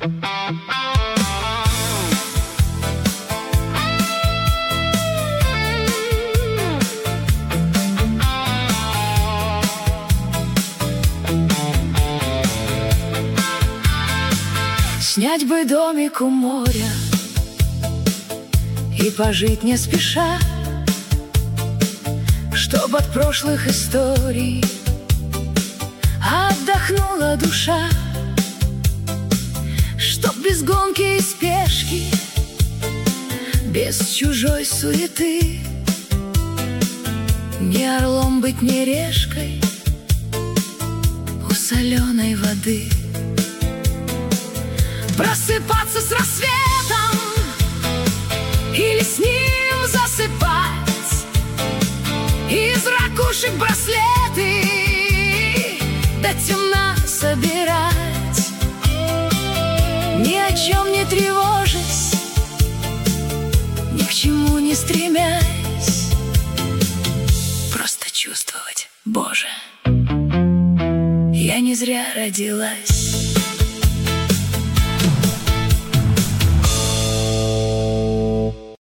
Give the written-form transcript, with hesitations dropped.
Снять бы домик у моря и пожить не спеша, чтоб от прошлых историй отдохнула душа, чтоб без гонки и спешки, без чужой суеты, ни орлом быть, ни решкой у соленой воды. Просыпаться с рассветом или с ним засыпать, из ракушек браслеты до темна собирать, ни о чем не тревожась, ни к чему не стремясь, просто чувствовать: Боже, я не зря родилась.